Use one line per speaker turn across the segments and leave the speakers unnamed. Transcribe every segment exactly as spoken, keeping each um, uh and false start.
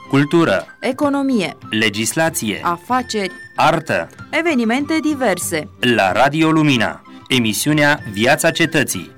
cultură,
economie,
legislație,
afaceri,
artă,
evenimente diverse.
La Radio Lumina, emisiunea Viața Cetății.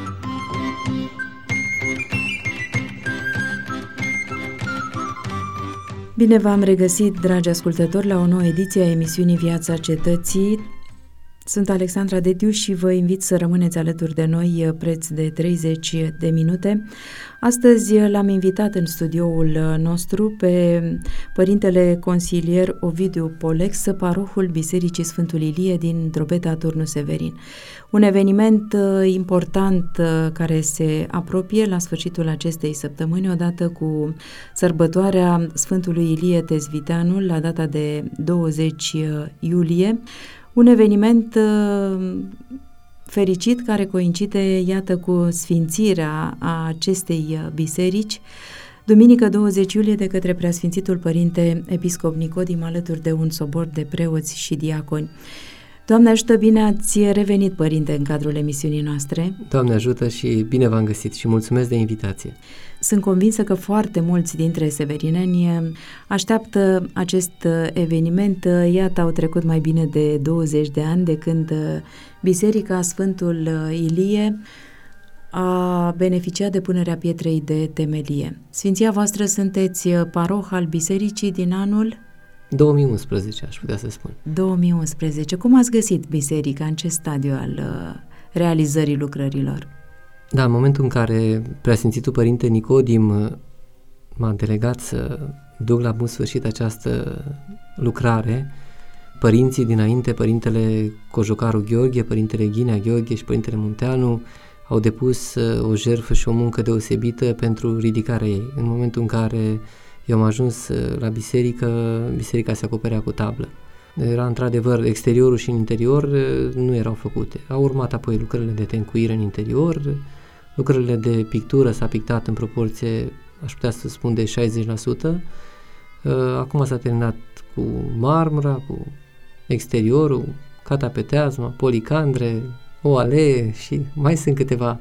Bine v-am regăsit, dragi ascultători, la o nouă ediție a emisiunii Viața Cetății. Sunt Alexandra Dediu și vă invit să rămâneți alături de noi preț de treizeci de minute. Astăzi l-am invitat în studioul nostru pe părintele consilier Ovidiu Polex, parohul Bisericii Sfântul Ilie din Drobeta, Turnul Severin. Un eveniment important care se apropie la sfârșitul acestei săptămâni, odată cu sărbătoarea Sfântului Ilie Tezviteanul la data de douăzeci iulie. Un eveniment uh, fericit care coincide, iată, cu sfințirea a acestei biserici, duminică douăzeci iulie, de către Preasfințitul Părinte Episcop Nicodim, alături de un sobor de preoți și diaconi. Doamne ajută, bine ați revenit, Părinte, în cadrul emisiunii noastre.
Doamne ajută și bine v-am găsit și mulțumesc de invitație.
Sunt convinsă că foarte mulți dintre severineni așteaptă acest eveniment. Iată, au trecut mai bine de douăzeci de ani de când Biserica Sfântul Ilie a beneficiat de punerea pietrei de temelie. Sfinția voastră, sunteți paroh al bisericii din anul
două mii unsprezece, aș putea să spun.
două mii unsprezece. Cum ați găsit biserica? În ce stadiu al realizării lucrărilor?
Da, în momentul în care Preasfințitul Părinte Nicodim m-a delegat să duc la bun sfârșit această lucrare, părinții dinainte, Părintele Cojocaru Gheorghe, Părintele Ghinea Gheorghe și Părintele Munteanu au depus o jertfă și o muncă deosebită pentru ridicarea ei. În momentul în care eu am ajuns la biserică, biserica se acoperea cu tablă. Era într-adevăr, exteriorul și în interior nu erau făcute. Au urmat apoi lucrările de tencuire în interior, lucrările de pictură s-a pictat în proporție, aș putea să spun, de șaizeci la sută. Acum s-a terminat cu marmura, cu exteriorul, catapeteazma, policandre, o alee și mai sunt câteva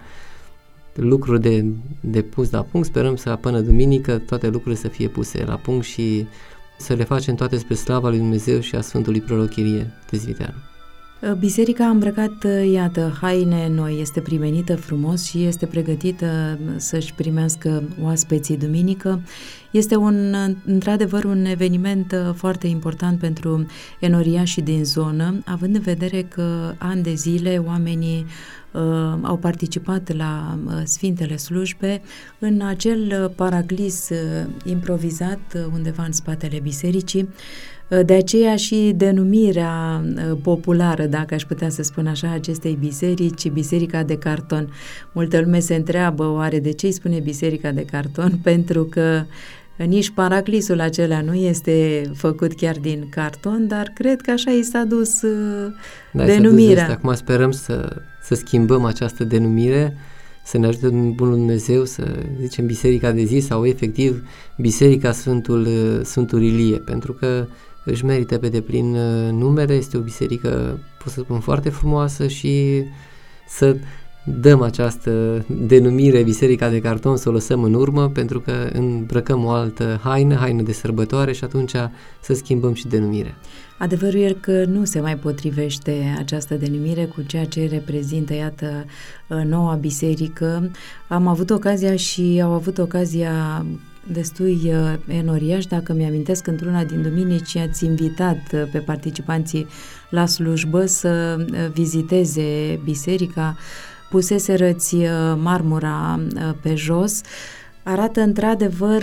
lucruri de, de pus la punct. Sperăm să până duminică toate lucrurile să fie puse la punct și să le facem toate spre slava lui Dumnezeu și a Sfântului Proroc Ilie Tezviteanu.
Biserica a îmbrăcat, iată, haine noi, este primenită frumos și este pregătită să-și primească oaspeții duminică. Este un, într-adevăr, un eveniment foarte important pentru enoriașii din zonă, având în vedere că ani de zile oamenii uh, au participat la uh, Sfintele Slujbe în acel paraclis uh, improvizat uh, undeva în spatele bisericii. De aceea și denumirea populară, dacă aș putea să spun așa, acestei biserici, Biserica de Carton. Multă lume se întreabă, oare de ce îi spune Biserica de Carton? Pentru că nici paraclisul acela nu este făcut chiar din carton, dar cred că așa i s-a dus da, denumirea.
S-a dus Acum sperăm să, să schimbăm această denumire, să ne ajute Bunul Dumnezeu să zicem Biserica de zi sau efectiv Biserica Sfântul, Sfântul Ilie, pentru că își merită pe deplin numele, este o biserică, pot să spun, foarte frumoasă și să dăm această denumire Biserica de Carton, să o lăsăm în urmă, pentru că îmbrăcăm o altă haină, haină de sărbătoare și atunci să schimbăm și denumirea.
Adevărul e că nu se mai potrivește această denumire cu ceea ce reprezintă, iată, noua biserică. Am avut ocazia și au avut ocazia destui enoriași, dacă mi-amintesc, într-una din duminici ați invitat pe participanții la slujbă să viziteze biserica, puseserăți marmura pe jos. Arată într-adevăr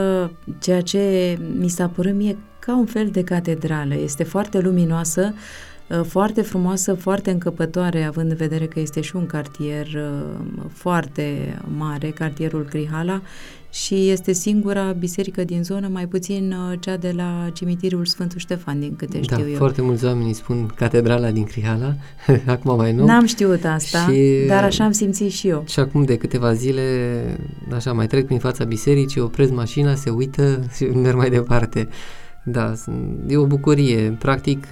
ceea ce mi s-a părut mie ca un fel de catedrală. Este foarte luminoasă, foarte frumoasă, foarte încăpătoare, având în vedere că este și un cartier foarte mare, cartierul Crihala, și este singura biserică din zonă, mai puțin cea de la cimitirul Sfântul Ștefan, din câte știu
da,
eu.
Foarte mulți oameni spun catedrala din Crihala, acum mai nou.
N-am știut asta, și, dar așa am simțit și eu.
Și acum de câteva zile, așa, mai trec prin fața bisericii, opresc mașina, se uită și merg mai departe. Da, e o bucurie. Practic,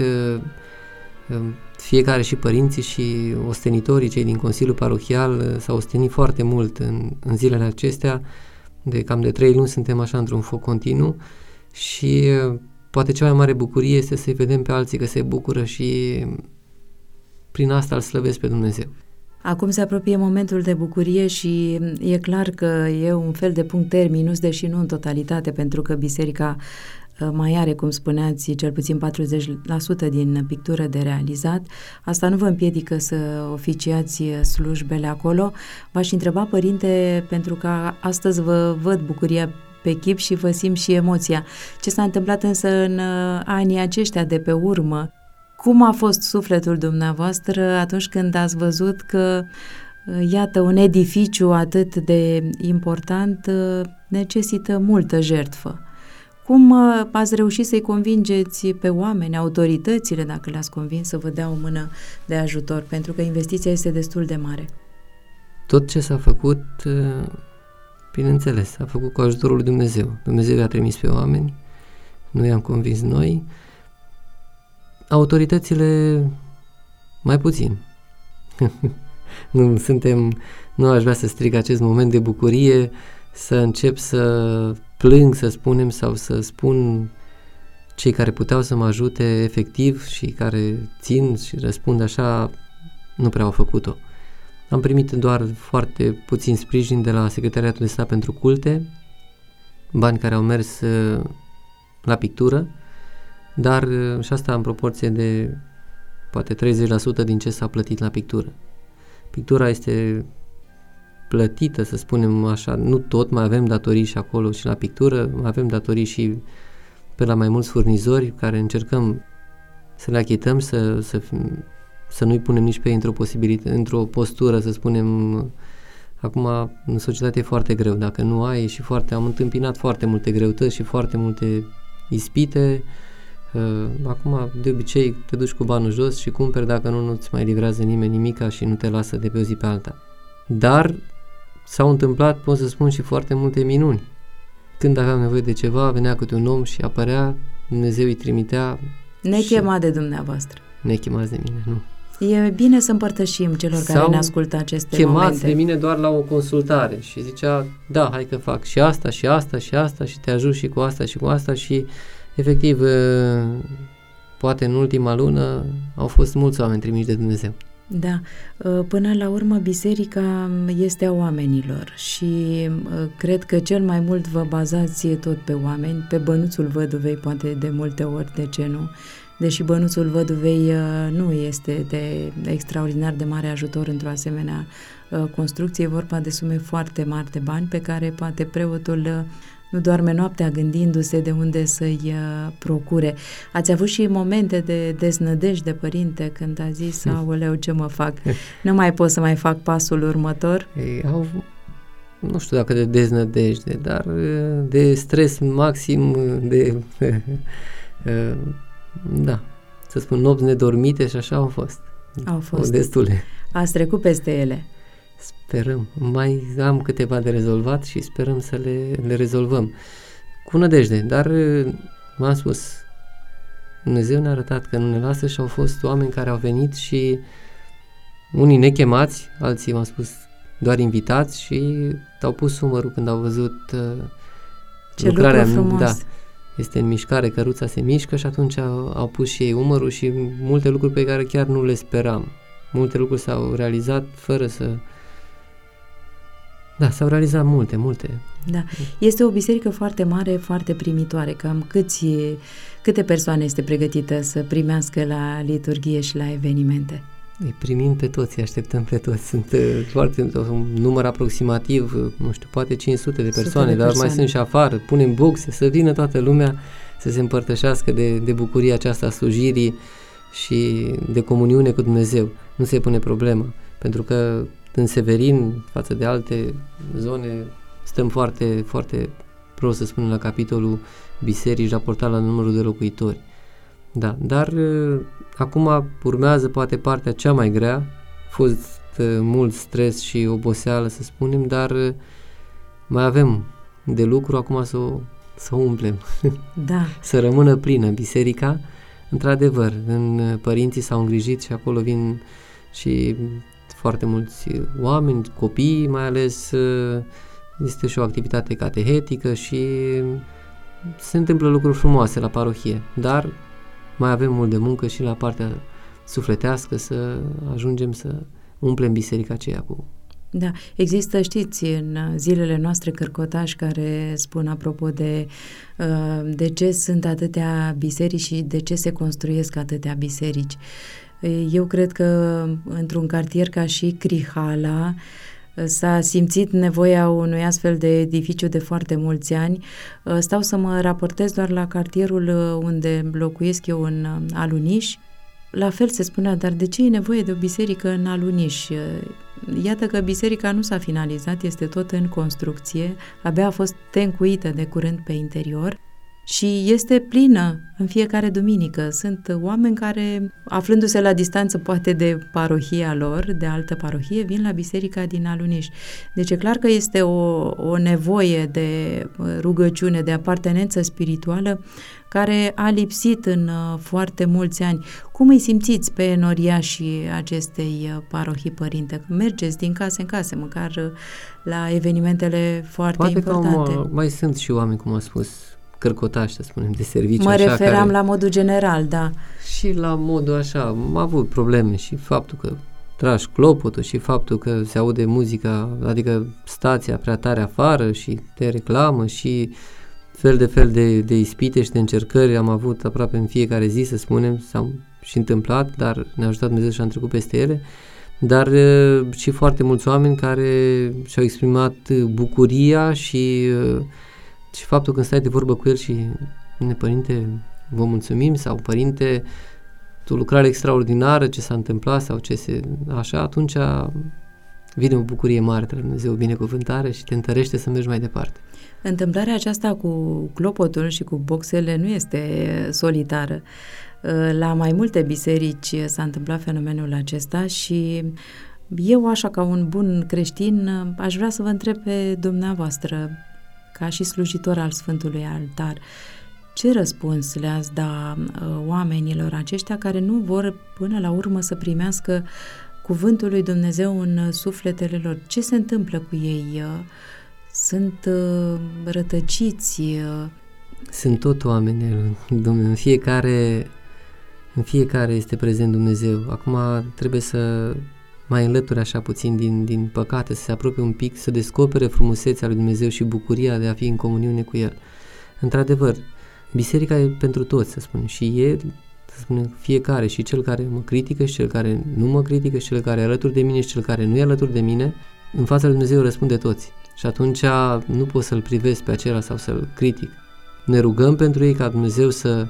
fiecare, și părinții și ostenitorii, cei din Consiliul Parohial, s-au ostenit foarte mult în, în zilele acestea, de cam de trei luni suntem așa într-un foc continuu și poate cea mai mare bucurie este să-i vedem pe alții că se bucură și prin asta îl slăvesc pe Dumnezeu.
Acum se apropie momentul de bucurie și e clar că e un fel de punct terminus, deși nu în totalitate, pentru că biserica mai are, cum spuneați, cel puțin patruzeci la sută din pictură de realizat. Asta nu vă împiedică să oficiați slujbele acolo. V-aș întreba, părinte, pentru că astăzi vă văd bucuria pe chip și vă simt și emoția. Ce s-a întâmplat însă în anii aceștia de pe urmă? Cum a fost sufletul dumneavoastră atunci când ați văzut că, iată, un edificiu atât de important necesită multă jertfă? Cum ați reușit să-i convingeți pe oameni, autoritățile, dacă le-ați convins, să vă dea o mână de ajutor? Pentru că investiția este destul de mare.
Tot ce s-a făcut, bineînțeles, s-a făcut cu ajutorul lui Dumnezeu. Dumnezeu i-a trimis pe oameni, nu i-am convins noi. Autoritățile mai puțin. nu suntem, nu aș vrea să strig acest moment de bucurie, să încep să plâng, să spunem, sau să spun cei care puteau să mă ajute efectiv și care țin și răspund așa, nu prea au făcut-o. Am primit doar foarte puțin sprijin de la Secretariatul de Stat pentru Culte, bani care au mers la pictură, dar și asta în proporție de poate treizeci la sută din ce s-a plătit la pictură. Pictura este plătită, să spunem așa, nu tot, mai avem datorii și acolo și la pictură, mai avem datorii și pe la mai mulți furnizori care încercăm să le achităm, să, să, să nu-i punem nici pe ei într-o posibilitate, într-o postură, să spunem. Acum în societate e foarte greu, dacă nu ai, și foarte, am întâmpinat foarte multe greutăți și foarte multe ispite. Acum de obicei te duci cu banul jos și cumperi, dacă nu, nu-ți mai livrează nimeni nimica și nu te lasă de pe o zi pe alta. Dar s-au întâmplat, pot să spun, și foarte multe minuni. Când aveam nevoie de ceva, venea câte un om și apărea, Dumnezeu îi trimitea.
Nechemat de dumneavoastră.
Nechemați de mine, nu.
E bine să împărtășim celor care ne ascultă aceste
chemați
momente.
de mine doar la o consultare și zicea, da, hai că fac și asta, și asta, și asta și te ajut și cu asta și cu asta și efectiv, poate în ultima lună au fost mulți oameni trimiși de Dumnezeu.
Da, până la urmă biserica este a oamenilor și cred că cel mai mult vă bazați tot pe oameni, pe bănuțul văduvei poate de multe ori, de ce nu? Deși bănuțul văduvei nu este de extraordinar de mare ajutor într-o asemenea construcție, e vorba de sume foarte mari de bani pe care poate preotul nu doarme noaptea gândindu-se de unde să-i procure. Ați avut și momente de deznădejde, părinte, când a zis, aoleu, ce mă fac? Nu mai pot să mai fac pasul următor?
Ei, au, nu știu dacă de deznădejde, dar de stres maxim, de da, să spun nopți nedormite și așa au fost.
Au fost.
Destule.
Ați trecut peste ele.
Sperăm. Mai am câteva de rezolvat și sperăm să le, le rezolvăm. Cu nădejde, dar m-am spus, Dumnezeu ne-a arătat că nu ne lasă și au fost oameni care au venit și unii nechemați, alții, m-am spus, doar invitați și au pus umărul când au văzut uh,
Ce
lucrarea.
lucru frumos.
Da, este în mișcare, căruța se mișcă și atunci au, au pus și ei umărul și multe lucruri pe care chiar nu le speram. Multe lucruri s-au realizat fără să... Da, s-au realizat multe, multe.
Da. Este o biserică foarte mare, foarte primitoare. Cam câți, câte persoane este pregătită să primească la liturghie și la evenimente?
Îi primim pe toți, îi așteptăm pe toți. Sunt uh, foarte, un număr aproximativ, nu știu, poate cinci sute de persoane, de dar persoane. Mai sunt și afară. Punem boxe, să vină toată lumea să se împărtășească de, de bucuria aceasta a slujirii și de comuniune cu Dumnezeu. Nu se pune problema, pentru că în Severin, față de alte zone, stăm foarte, foarte prost, să spunem, la capitolul biserici raportat la numărul de locuitori. Da, dar uh, acum urmează poate partea cea mai grea, a fost uh, mult stres și oboseală, să spunem, dar uh, mai avem de lucru acum să o, să o umplem,
da.
Să rămână plină biserica. Într-adevăr, în părinții s-au îngrijit și acolo vin și foarte mulți oameni, copii mai ales, este și o activitate catehetică și se întâmplă lucruri frumoase la parohie, dar mai avem mult de muncă și la partea sufletească să ajungem să umplem biserica aceea cu...
Da, există, știți, în zilele noastre cărcotași care spun apropo de uh, de ce sunt atâtea biserici și de ce se construiesc atâtea biserici. Eu cred că într-un cartier ca și Crihala s-a simțit nevoia unui astfel de edificiu de foarte mulți ani. Stau să mă raportez doar la cartierul unde locuiesc eu în Aluniș. La fel se spunea, dar de ce e nevoie de o biserică în Aluniș? Iată că biserica nu s-a finalizat, este tot în construcție, abia a fost tencuită de curând pe interior și este plină în fiecare duminică. Sunt oameni care, aflându-se la distanță poate de parohia lor, de altă parohie, vin la biserica din Aluniș. Deci e clar că este o, o nevoie de rugăciune, de apartenență spirituală care a lipsit în foarte mulți ani. Cum îi simțiți pe enoriașii acestei parohii, părinte? Mergeți din casă în casă, măcar la evenimentele foarte
poate
importante.
Poate că mai sunt și oameni, cum a spus, cărcotași, să spunem, de serviciu.
Mă
așa,
referam
care...
la modul general, da.
Și la modul așa, am avut probleme și faptul că tragi clopotul și faptul că se aude muzica, adică stația prea tare afară și te reclamă și fel de fel de, de ispite și de încercări am avut aproape în fiecare zi, să spunem, s-au și întâmplat, dar ne-a ajutat Dumnezeu și am trecut peste ele, dar și foarte mulți oameni care și-au exprimat bucuria și Și faptul când stai de vorbă cu el și ne, părinte, vă mulțumim, sau părinte, tu lucrare extraordinară, ce s-a întâmplat sau ce se... așa, atunci vine o bucurie mare de la Dumnezeu, o binecuvântare și te întărește să mergi mai departe.
Întâmplarea aceasta cu clopotul și cu boxele nu este solitară. La mai multe biserici s-a întâmplat fenomenul acesta și eu, așa ca un bun creștin, aș vrea să vă întreb pe dumneavoastră, ca și slujitor al Sfântului Altar, ce răspuns le-ați da uh, oamenilor aceștia care nu vor până la urmă să primească cuvântul lui Dumnezeu în sufletele lor? Ce se întâmplă cu ei? Uh, sunt uh, rătăciți? Uh...
Sunt tot oameni, în fiecare, în fiecare este prezent Dumnezeu. Acum trebuie să mai înlături așa puțin din, din păcate, să se apropie un pic, să descopere frumusețea lui Dumnezeu și bucuria de a fi în comuniune cu El. Într-adevăr, biserica e pentru toți, să spunem, și e, să spunem, fiecare, și cel care mă critică, și cel care nu mă critică, și cel care e alături de mine, și cel care nu e alături de mine, în fața lui Dumnezeu răspunde toți. Și atunci nu pot să-l privesc pe acela sau să-l critic. Ne rugăm pentru ei ca Dumnezeu să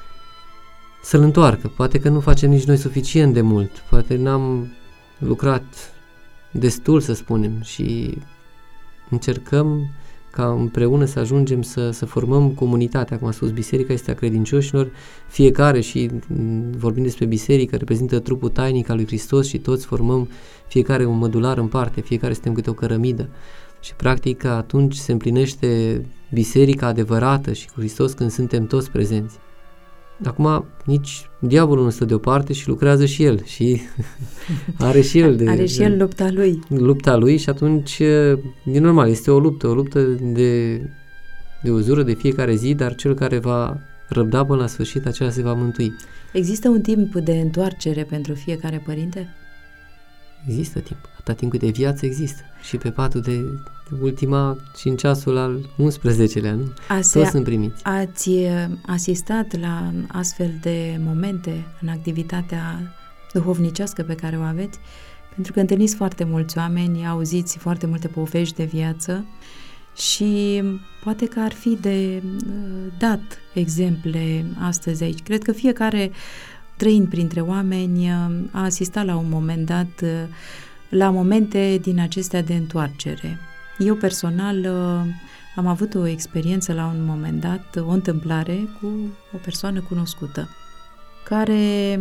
să-l întoarcă. Poate că nu facem nici noi suficient de mult, poate n-am lucrat destul, să spunem, și încercăm ca împreună să ajungem să, să formăm comunitatea. Cum a spus, biserica este a credincioșilor, fiecare, și vorbim despre biserică, reprezintă trupul tainic al lui Hristos și toți formăm fiecare un mădular în parte, fiecare suntem câte o cărămidă. Și practic atunci se împlinește biserica adevărată și cu Hristos când suntem toți prezenți. Acum nici diavolul nu stă deoparte și lucrează și el și are și el de,
are și el lupta lui.
Lupta lui și atunci e normal, este o luptă, o luptă de, de uzură de fiecare zi, dar cel care va răbda până la sfârșit, acela se va mântui. Există
un timp de întoarcere pentru fiecare părinte?
Există timp. Atâta timp cât de viață există. Și pe patul de ultima și în ceasul al unsprezecelea, nu?
Ase,
Toți sunt primiți.
Ați asistat la astfel de momente în activitatea duhovnicească pe care o aveți? Pentru că întâlniți foarte mulți oameni, auziți foarte multe povești de viață și poate că ar fi de dat exemple astăzi aici. Cred că fiecare, trăind printre oameni, a asistat la un moment dat la momente din acestea de întoarcere. Eu personal am avut o experiență la un moment dat, o întâmplare cu o persoană cunoscută, care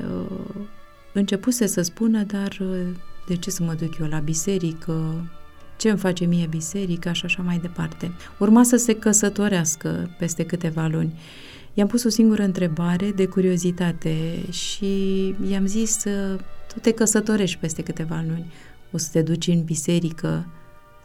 începuse să spună, dar de ce să mă duc eu la biserică, ce îmi face mie biserica și așa mai departe. Urma să se căsătorească peste câteva luni. I-am pus o singură întrebare de curiozitate și i-am zis, tu te căsătorești peste câteva luni, o să te duci în biserică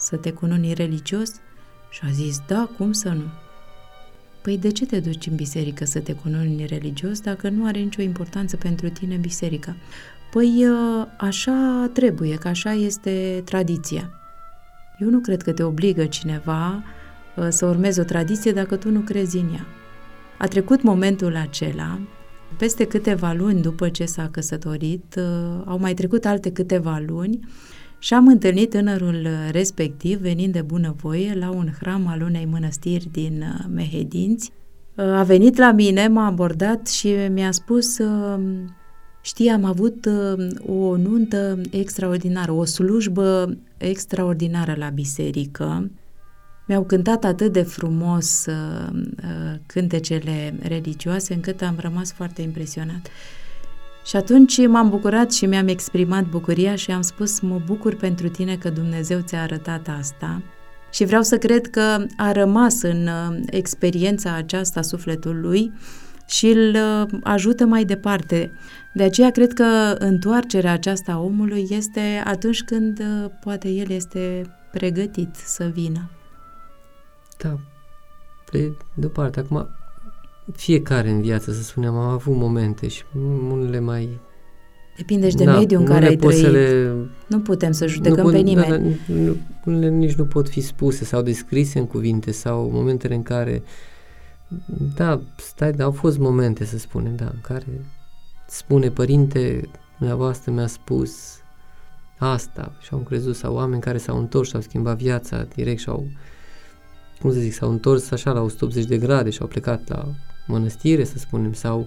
să te cununi religios? Și a zis, da, cum să nu? Păi de ce te duci în biserică să te cununi religios dacă nu are nicio importanță pentru tine biserica? Păi așa trebuie, că așa este tradiția. Eu nu cred că te obligă cineva să urmezi o tradiție dacă tu nu crezi în ea. A trecut momentul acela, peste câteva luni după ce s-a căsătorit, au mai trecut alte câteva luni și am întâlnit tânărul respectiv venind de bunăvoie la un hram al unei mănăstiri din Mehedinți. A venit la mine, m-a abordat și mi-a spus, știi, am avut o nuntă extraordinară, o slujbă extraordinară la biserică. Mi-au cântat atât de frumos uh, uh, cântecele religioase încât am rămas foarte impresionat. Și atunci m-am bucurat și mi-am exprimat bucuria și am spus, mă bucur pentru tine că Dumnezeu ți-a arătat asta și vreau să cred că a rămas în uh, experiența aceasta sufletul lui și îl uh, ajută mai departe. De aceea cred că întoarcerea aceasta a omului este atunci când uh, poate el este pregătit să vină.
Da, pe de-o parte, acum fiecare în viață, să spunem, am avut momente și unele mai...
Depinde și de da, mediul în care ai trăit. Le... Nu putem să judecăm
pot,
pe nimeni.
Da, nu, unele nici nu pot fi spuse sau descrise în cuvinte sau momentele în care... Da, stai, da, au fost momente, să spunem, da, în care spune, părinte, dumneavoastră mi-a spus asta și au crezut, sau oameni care s-au întors și au schimbat viața direct și au... cum să zic, s-au întors așa la o sută optzeci de grade și au plecat la mănăstire, să spunem, sau...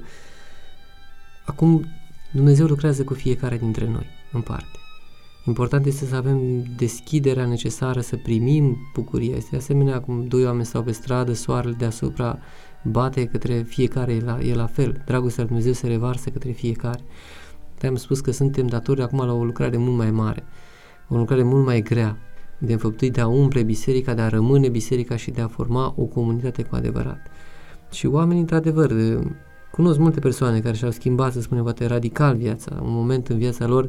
Acum Dumnezeu lucrează cu fiecare dintre noi, în parte. Important este să avem deschiderea necesară să primim bucuria. Este asemenea cum doi oameni stau pe stradă, soarele deasupra bate către fiecare, e la, e la fel. Dragostea lui Dumnezeu se revarsă către fiecare. Te-am spus că suntem datori acum la o lucrare mult mai mare, o lucrare mult mai grea, de înfăptuit de a umple biserica, de a rămâne biserica și de a forma o comunitate cu adevărat. Și oamenii, într-adevăr, cunosc multe persoane care și-au schimbat, să spunem, poate radical viața, un moment în viața lor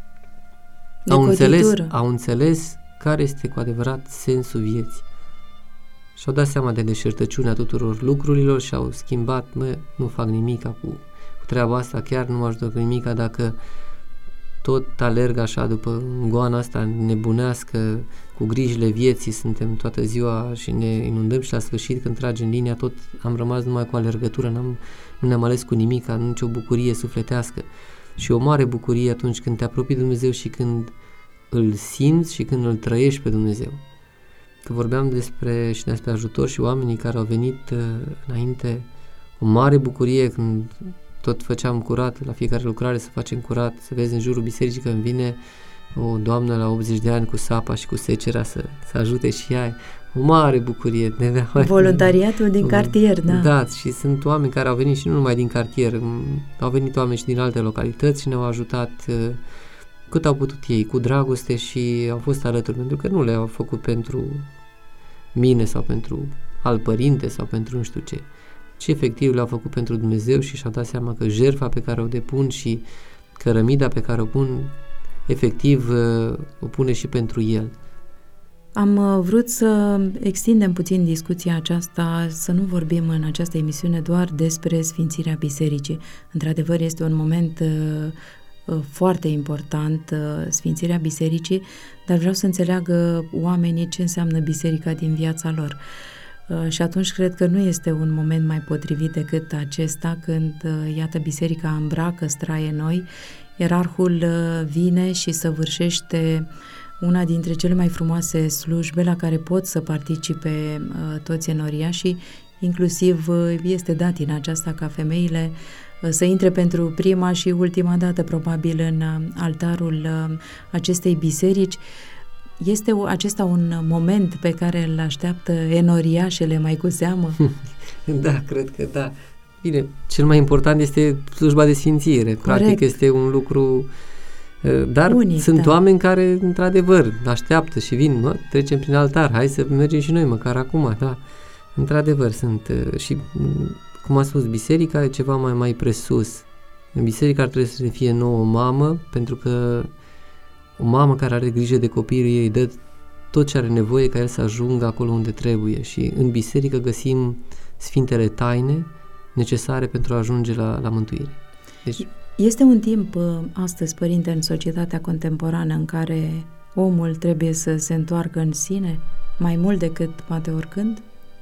au înțeles, au înțeles care este cu adevărat sensul vieții. Și-au dat seama de deșertăciunea tuturor lucrurilor și au schimbat, mă, nu fac nimica cu, cu treaba asta, chiar nu mă ajută cu nimica dacă tot alerg așa după goana asta nebunească, cu grijile vieții, suntem toată ziua și ne inundăm și la sfârșit când tragem linia tot am rămas numai cu alergătură, n-am, nu ne-am ales cu nimica, nicio bucurie sufletească. Și o mare bucurie atunci când te apropii de Dumnezeu și când îl simți și când îl trăiești pe Dumnezeu. Că vorbeam despre și despre ajutor și oamenii care au venit uh, înainte, o mare bucurie când tot făceam curat, la fiecare lucrare să facem curat, să vezi în jurul bisericii când vine o doamnă la optzeci de ani cu sapa și cu secerea să, să ajute și ea. O mare bucurie. De
Voluntariatul din cartier, da.
Da, și sunt oameni care au venit și nu numai din cartier, au venit oameni și din alte localități și ne-au ajutat cât au putut ei, cu dragoste și au fost alături, pentru că nu le-au făcut pentru mine sau pentru alt părinte sau pentru nu știu ce, ci efectiv le-au făcut pentru Dumnezeu și și-au dat seama că jertfa pe care o depun și cărămida pe care o pun, efectiv o pune și pentru El.
Am vrut să extindem puțin discuția aceasta, să nu vorbim în această emisiune doar despre sfințirea bisericii. Într-adevăr, este un moment uh, foarte important, uh, sfințirea bisericii, dar vreau să înțeleagă oamenii ce înseamnă biserica din viața lor. Uh, și atunci cred că nu este un moment mai potrivit decât acesta, când, uh, iată, biserica îmbracă straie noi, ierarhul uh, vine și săvârșește una dintre cele mai frumoase slujbe la care pot să participe uh, toți enoriașii, inclusiv uh, este datina aceasta ca femeile uh, să intre pentru prima și ultima dată probabil în uh, altarul uh, acestei biserici. Este o, acesta un moment pe care îl așteaptă enoriașele mai cu seamă?
Da, cred că da. Bine, cel mai important este slujba de sfințire. Corect. Practic este un lucru... Dar unic, sunt da. Oameni care, într-adevăr, așteaptă și vin, mă, trecem prin altar, hai să mergem și noi, măcar acum, da. Într-adevăr, sunt și, cum a spus, biserica e ceva mai, mai presus. În biserica ar trebui să fie nouă o mamă, pentru că o mamă care are grijă de copiii ei dă tot ce are nevoie ca el să ajungă acolo unde trebuie și în biserică găsim sfintele taine necesare pentru a ajunge la, la mântuire. Deci,
este un timp astăzi, părinte, în societatea contemporană în care omul trebuie să se întoarcă în sine mai mult decât poate oricând?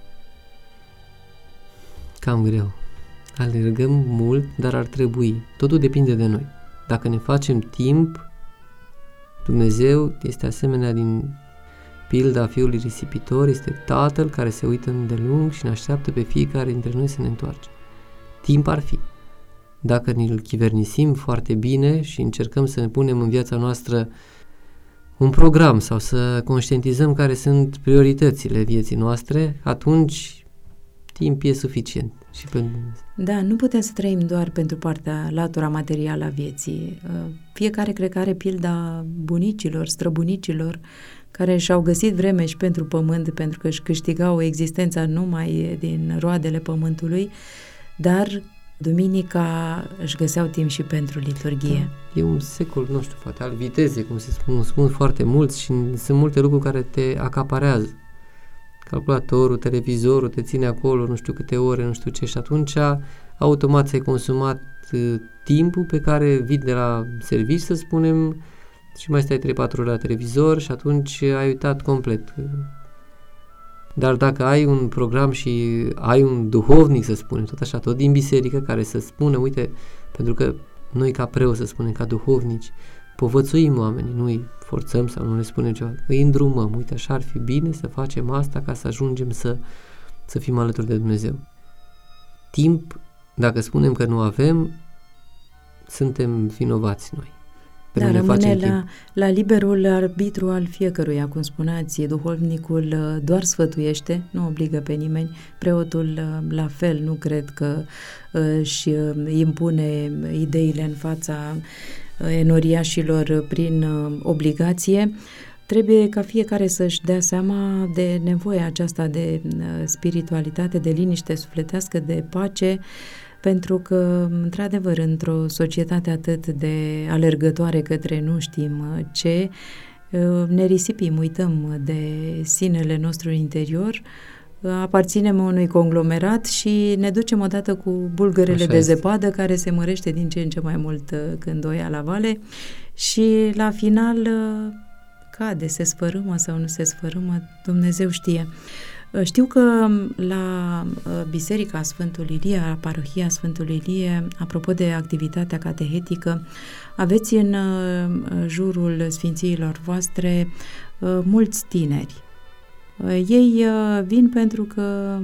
Cam greu. Alergăm mult, dar ar trebui. Totul depinde de noi. Dacă ne facem timp, Dumnezeu este asemenea din pilda fiului risipitor, este tatăl care se uită îndelung și ne așteaptă pe fiecare dintre noi să ne întoarcem. Timp ar fi. Dacă ne-l chivernisim foarte bine și încercăm să ne punem în viața noastră un program sau să conștientizăm care sunt prioritățile vieții noastre, atunci timp e suficient. Și pentru...
Da, nu putem să trăim doar pentru partea, latura materială a vieții. Fiecare cred că are pilda bunicilor, străbunicilor, care și-au găsit vreme și pentru pământ, pentru că își câștigau existența numai din roadele pământului, dar duminica își găseau timp și pentru liturghie.
Da, e un secol, nu știu, poate al vitezei, cum se spun, spun foarte mulți și sunt multe lucruri care te acaparează. Calculatorul, televizorul te ține acolo nu știu câte ore, nu știu ce și atunci automat ți-ai consumat uh, timpul pe care vii de la serviciu, să spunem, și mai stai trei patru ore la televizor și atunci ai uitat complet. Dar dacă ai un program și ai un duhovnic, să spunem, tot așa, tot din biserică, care să spună, uite, pentru că noi ca preoți, să spunem, ca duhovnici, povățuim oamenii, nu îi forțăm sau nu le spunem ceva, îi îndrumăm, uite, așa ar fi bine să facem asta ca să ajungem să, să fim alături de Dumnezeu. Timp, dacă spunem că nu avem, suntem vinovați noi.
Dar rămâne la, la liberul arbitru al fiecăruia, cum spuneați, duhovnicul doar sfătuiește, nu obligă pe nimeni, preotul la fel, nu cred că își impune ideile în fața enoriașilor prin obligație. Trebuie ca fiecare să-și dea seama de nevoia aceasta de spiritualitate, de liniște sufletească, de pace, pentru că, într-adevăr, într-o societate atât de alergătoare către nu știm ce, ne risipim, uităm de sinele nostru interior, aparținem unui conglomerat și ne ducem odată cu bulgărele de zăpadă care se mărește din ce în ce mai mult când o ia la vale și la final cade, se sfărâmă sau nu se sfărâmă, Dumnezeu știe. Știu că la Biserica Sfântul Ilie, la parohia Sfântul Ilie, apropo de activitatea catehetică, aveți în jurul sfințiilor voastre mulți tineri. Ei vin pentru că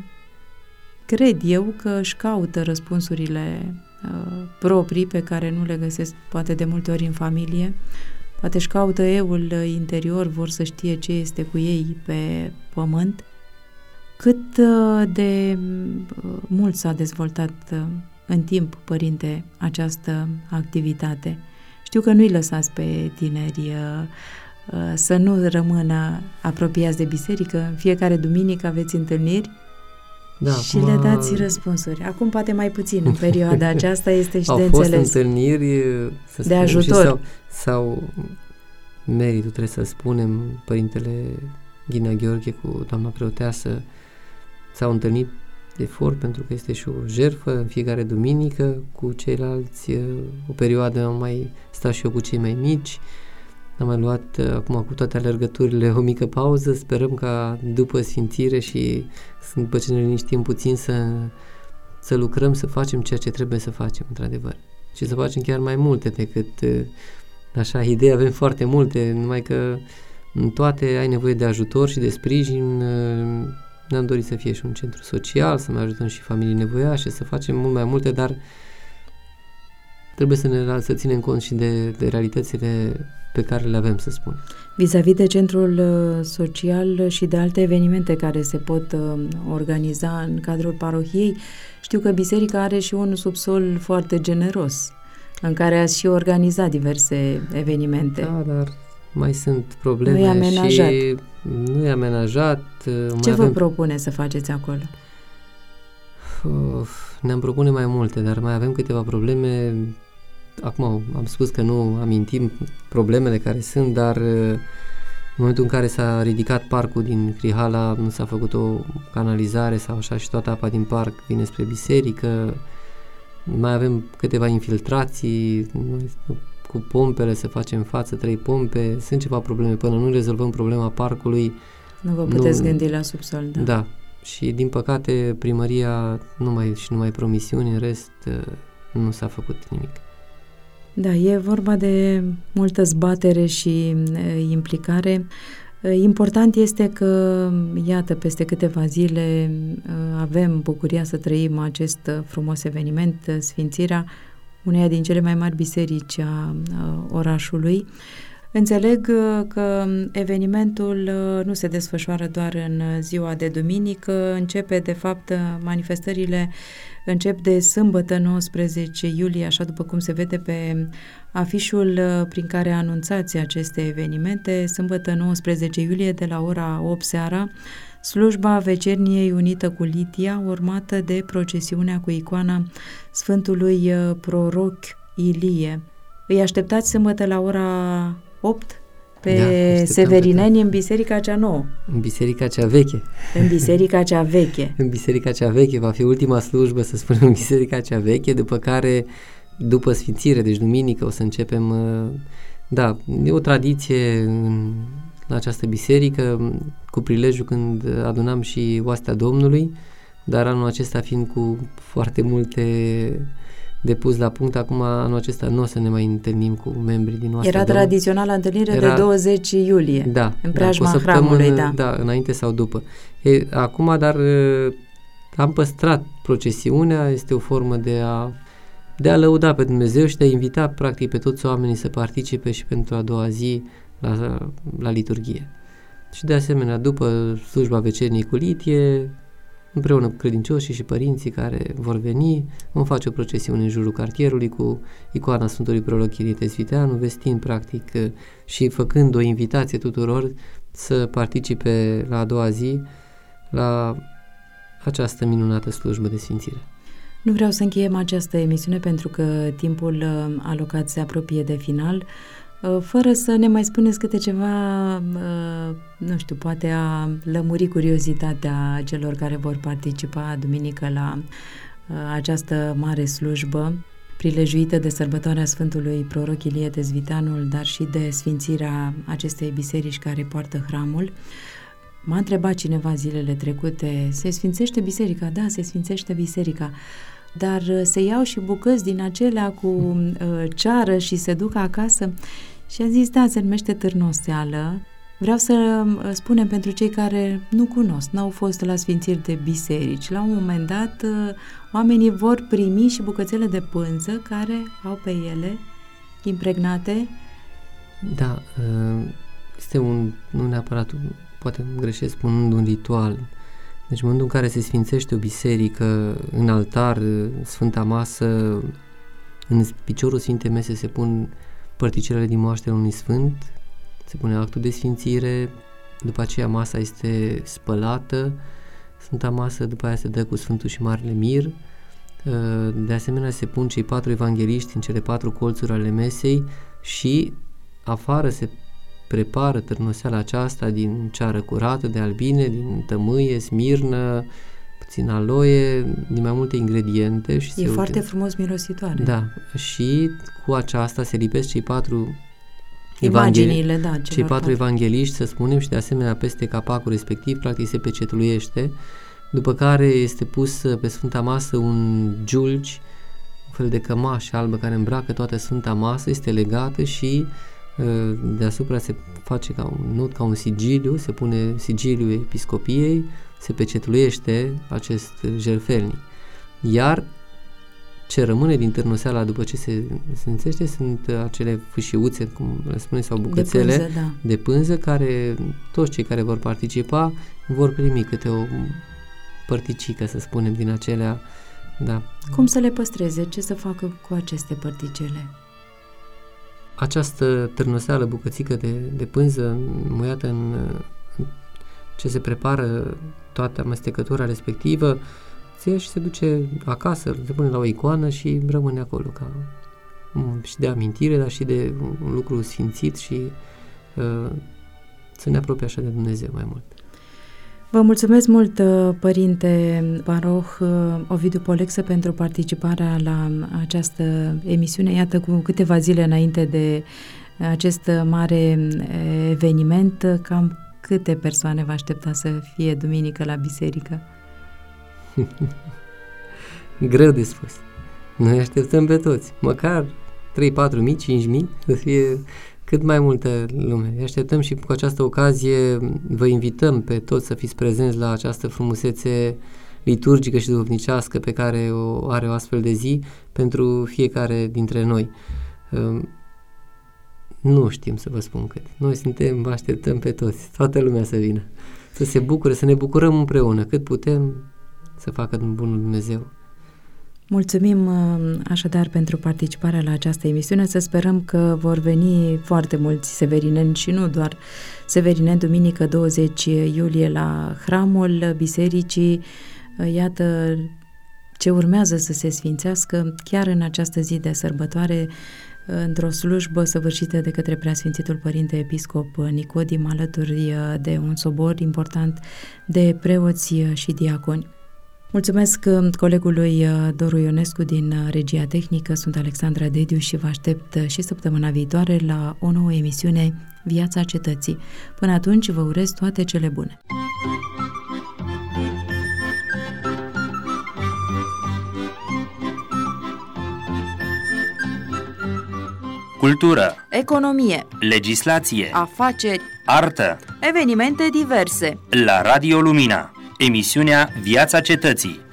cred eu că își caută răspunsurile proprii pe care nu le găsesc poate de multe ori în familie, poate își caută eul interior, vor să știe ce este cu ei pe pământ. Cât de mult s-a dezvoltat în timp, părinte, această activitate? Știu că nu-i lăsați pe tineri să nu rămână apropiați de biserică. În fiecare duminică aveți întâlniri
da,
și
acum...
le dați răspunsuri. Acum poate mai puțin în perioada aceasta este și
Au
de
fost
înțeles.
întâlniri să
de ajutor.
Sau, sau meritul, trebuie să spunem, Părintele Ghinea Gheorghe cu doamna preoteasă s-au întâlnit de efort pentru că este și o jertfă în fiecare duminică cu ceilalți. O perioadă am mai stat și eu cu cei mai mici. Am mai luat acum cu toate alergăturile o mică pauză. Sperăm ca după sfințire și după ce ne liniștim puțin să, să lucrăm, să facem ceea ce trebuie să facem într-adevăr. Și să facem chiar mai multe decât așa, idei avem foarte multe, numai că în toate ai nevoie de ajutor și de sprijin. Ne-am dorit să fie și un centru social, să mai ajutăm și familii nevoiașe, să facem mult mai multe, dar trebuie să ne să ținem cont și de, de realitățile pe care le avem, să spun.
Vis-a-vis de centrul social și de alte evenimente care se pot organiza în cadrul parohiei, știu că biserica are și un subsol foarte generos, în care ați și organizat diverse evenimente.
Da, dar mai sunt probleme.
Nu e amenajat.
Și nu e amenajat.
Ce
mai
vă
avem...
propune să faceți acolo?
Uf, ne-am propune mai multe, dar mai avem câteva probleme. Acum am spus că nu amintim problemele care sunt, dar În momentul în care s-a ridicat parcul din Crihala, nu s-a făcut o canalizare sau așa și toată apa din parc vine spre biserică. Mai avem câteva infiltrații, cu pompele să facem față, trei pompe, sunt ceva probleme. Până nu rezolvăm problema parcului,
nu vă puteți nu, gândi la subsol. Da.
Da. Și din păcate primăria nu mai și numai promisiuni, în rest nu s-a făcut nimic.
Da, e vorba de multă zbatere și e, implicare. Important este că, iată, peste câteva zile avem bucuria să trăim acest frumos eveniment, Sfințirea uneia din cele mai mari biserici a orașului. Înțeleg că evenimentul nu se desfășoară doar în ziua de duminică, începe, de fapt, manifestările încep de sâmbătă nouăsprezece iulie, așa după cum se vede pe afișul prin care anunțați aceste evenimente, sâmbătă nouăsprezece iulie de la ora opt seara, slujba vecerniei unită cu litia, urmată de procesiunea cu icoana Sfântului Proroc Ilie. Îi așteptați sâmbătă la ora opt pe da, Severineni în biserica cea nouă.
În biserica cea veche.
În biserica cea veche.
În biserica cea veche. Va fi ultima slujbă, să spunem, în biserica cea veche, după care, după sfințire, deci duminică, o să începem. Da, e o tradiție în această biserică, cu prilejul când adunam și oastea Domnului, dar anul acesta fiind cu foarte multe de pus la punct, acum anul acesta nu o să ne mai întâlnim cu membrii din oastea
Era
Domnului.
tradiționala întâlnire Era, de douăzeci iulie,
da,
în preajma
da,
hramului, da.
Da, înainte sau după. E, acum, dar am păstrat procesiunea, este o formă de a, de a lăuda pe Dumnezeu și de a invita, practic, pe toți oamenii să participe și pentru a doua zi la, la liturghie. Și de asemenea, după slujba vecerniei cu litie, împreună cu credincioșii și părinții care vor veni, vom face o procesiune în jurul cartierului cu icoana Sfântului Proroc Ilie Tezviteanu, vestind practic și făcând o invitație tuturor să participe la a doua zi la această minunată slujbă de sfințire.
Nu vreau să încheiem această emisiune pentru că timpul alocat se apropie de final, fără să ne mai spuneți câte ceva, nu știu, poate a lămuri curiozitatea celor care vor participa duminică la această mare slujbă, prilejuită de sărbătoarea Sfântului Proroc Ilie Tezviteanul, dar și de sfințirea acestei biserici care poartă hramul. M-a întrebat cineva zilele trecute, se sfințește biserica? Da, se sfințește biserica. Dar se iau și bucăți din acelea cu uh, ceară și se duc acasă. Și a zis, da, se numește târnoseală. Vreau să uh, spunem pentru cei care nu cunosc, n-au fost la sfințiri de biserici. La un moment dat, uh, oamenii vor primi și bucățele de pânză care au pe ele impregnate.
Da, uh, este un, nu neapărat, poate greșesc spunând un ritual. Deci în momentul în care se sfințește o biserică, în altar, Sfânta Masă, în piciorul Sfintei Mese se pun părticelele din moaștele unui sfânt, se pune actul de sfințire, după aceea masa este spălată, Sfânta Masă după aia se dă cu Sfântul și Marele Mir, de asemenea se pun cei patru evangeliști în cele patru colțuri ale mesei și afară se prepară târnoseala aceasta din ceară curată, de albine, din tămâie, smirnă, puțin aloe, din mai multe ingrediente. Și
e
se
foarte
uite.
frumos mirositoare.
Da, și cu aceasta se lipesc cei patru
imaginile, da,
cei patru, patru evangeliști, să spunem, și de asemenea peste capacul respectiv, practic se pecetluiește, după care este pus pe Sfânta Masă un giulgi, un fel de cămașă albă care îmbracă toată Sfânta Masă, este legată și deasupra se face ca un not, ca un sigiliu, se pune sigiliul episcopiei, se pecetluiește acest jertfelnic. Iar ce rămâne din târnoseala după ce se sfințește sunt acele fâșiuțe, cum le spune, sau bucățele de pânză, da. de pânză, care toți cei care vor participa vor primi câte o părticică, să spunem, din acelea. Da.
Cum să le păstreze? Ce să facă cu aceste părticele?
Această târnoseală, bucățică de, de pânză muiată în, în ce se prepară toată amestecătura respectivă, se ia și se duce acasă, se pune la o icoană și rămâne acolo ca um, și de amintire, dar și de un lucru sfințit și uh, să ne apropie așa de Dumnezeu mai mult.
Vă mulțumesc mult, Părinte Paroh Ovidiu Polexă, pentru participarea la această emisiune. Iată, cu câteva zile înainte de acest mare eveniment, cam câte persoane vă aștepta să fie duminică la biserică?
Greu de spus. Noi așteptăm pe toți, măcar trei patru mii, cinci mii, să fie cât mai multă lume. Îi așteptăm și cu această ocazie vă invităm pe toți să fiți prezenți la această frumusețe liturgică și duhovnicească pe care o are o astfel de zi pentru fiecare dintre noi. Nu știm să vă spun cât. Noi suntem, vă așteptăm pe toți, toată lumea să vină, să se bucure, să ne bucurăm împreună, cât putem să facă bunul Dumnezeu.
Mulțumim așadar pentru participarea la această emisiune, să sperăm că vor veni foarte mulți severineni și nu doar severineni, duminică douăzeci iulie la hramul bisericii. Iată ce urmează să se sfințească chiar în această zi de sărbătoare, într-o slujbă săvârșită de către Preasfințitul Părinte Episcop Nicodim, alături de un sobor important de preoți și diaconi. Mulțumesc colegului Doru Ionescu din Regia Tehnică, sunt Alexandra Dediu și vă aștept și săptămâna viitoare la o nouă emisiune Viața Cetății. Până atunci vă urez toate cele bune!
Cultură,
economie,
legislație,
afaceri,
artă,
evenimente diverse.
La Radio Lumina, emisiunea Viața Cetății.